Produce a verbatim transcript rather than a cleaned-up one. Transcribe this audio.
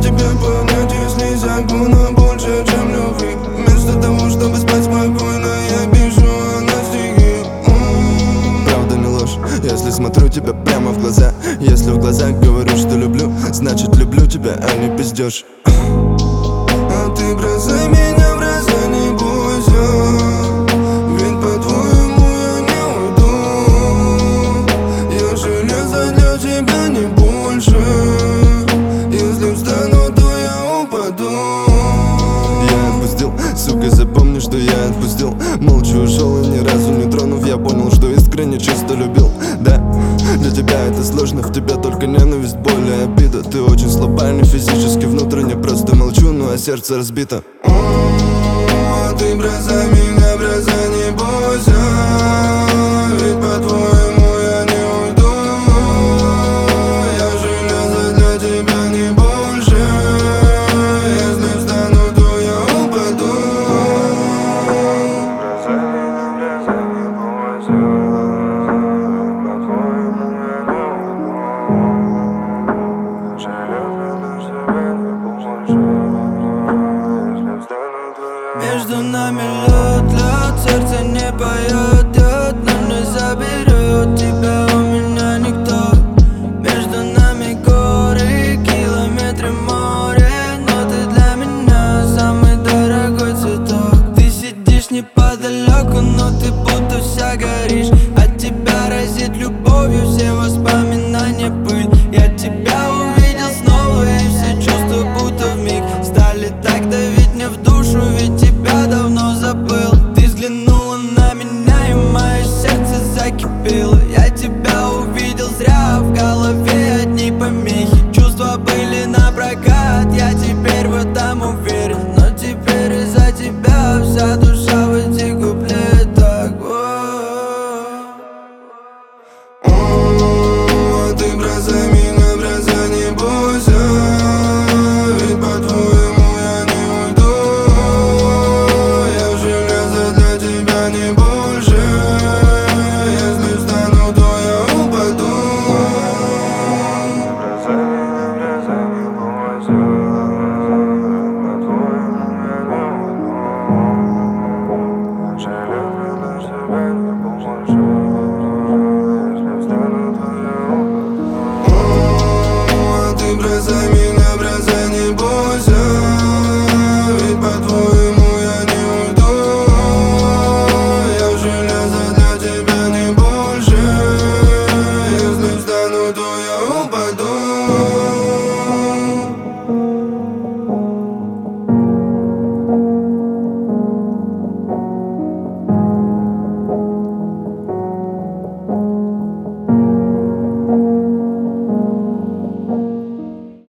тебя понять, если закона больше, чем любви. Вместо того, чтобы спать спокойно, я пишу на стихи. Правда не ложь, если смотрю тебя прямо в глаза. Если в глазах говорю, что люблю, значит люблю тебя, а не пиздёшь. А ты бросай меня, бросай, не бойся, ведь по-твоему я не уйду. Я железо для тебя, не больше. Если встану, то я упаду. Я отпустил, сука, запомни, что я отпустил. Молча ушел и ни разу не тронув, я понял, что искренне чисто любил. Да, для тебя это сложно, в тебя только ненависть, боль и обида. Ты очень слаба, не физически, внутренне просто молчу, ну а сердце разбито. А ты бросай меня, бросай, не бойся, ведь по-твоему я не уйду. Я железо для тебя, не больше. Если встану, то я упаду. Бросай меня, бросай, не бойся. Между нами лед, лед, сердце не поет, лед, но не заберет тебя у меня никто. Между нами горы, километры море, но ты для меня самый дорогой цветок. Ты сидишь неподалеку, но ты будто вся горишь. От тебя разит любовью, все воспоминания пыль. Я тебя увидел снова, и все чувства будто вмиг стали так давить мне в душу, ведь тебя давно забыл. Ты взглянула на меня, и мое сердце закипело. Я тебя увидел зря, в голове одни помехи. Чувства были напрокат, я теперь в этом уверен. Но теперь из-за тебя вся душа в этих куплетах. О, ты бросай меня, бросай, не бойся, ведь по-твоему я не уйду. Я железо для тебя, не больше. Если встану, то я упаду. Бросай меня, бросай, не бойся, по-твоему я не уйду. Железо для тебя, не больше. Если встану, то я упаду. О, ты бросай меня.